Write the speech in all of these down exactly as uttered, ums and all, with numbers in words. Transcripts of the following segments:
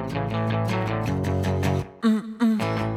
Hum, hum.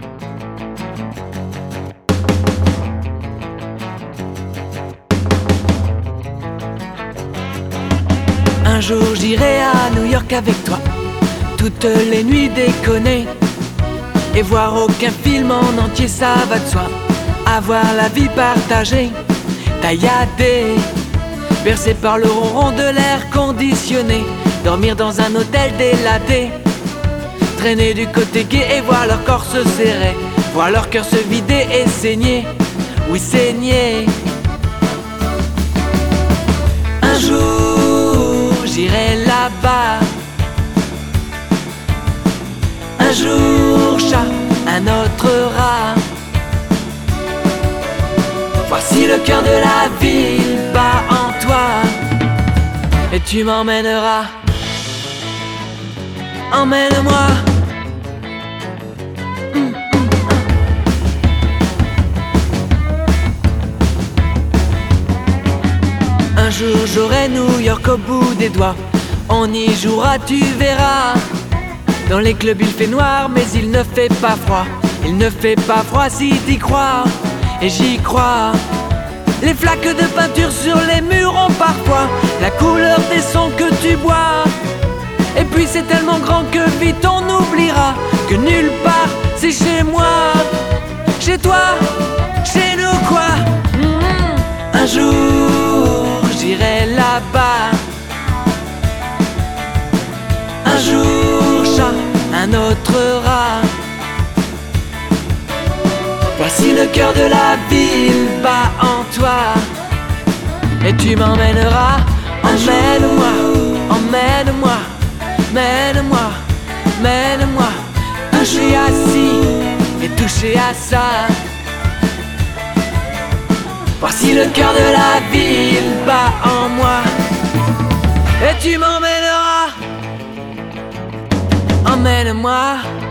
Un jour j'irai à New York avec toi, toutes les nuits déconner, et voir aucun film en entier, ça va de soi. Avoir la vie partagée, tailladée, bercé par le ronron de l'air conditionné, dormir dans un hôtel délaté, traîner du côté gay et voir leur corps se serrer, voir leur cœur se vider et saigner, oui saigner. Un jour j'irai là-bas, un jour chat, un autre rat. Voici le cœur de la ville bat en toi, et tu m'emmèneras. Emmène-moi. Mmh, mmh, mmh. Un jour j'aurai New York au bout des doigts, on y jouera, tu verras. Dans les clubs il fait noir mais il ne fait pas froid. Il ne fait pas froid si t'y crois, et j'y crois. Les flaques de peinture sur les murs ont parfois la couleur des sons que tu bois. Et puis c'est tellement grand que vite on oubliera que nulle part c'est chez moi. Chez toi, chez nous quoi. Mmh. Un jour j'irai là-bas, un jour chat, un autre rat. Voici le cœur de la ville bat en toi, et tu m'emmèneras. Emmène-moi, emmène-moi, mène-moi, mène-moi, toucher à ci et toucher à ça. Voici le cœur de la ville bat en moi, et tu m'emmèneras. Emmène-moi.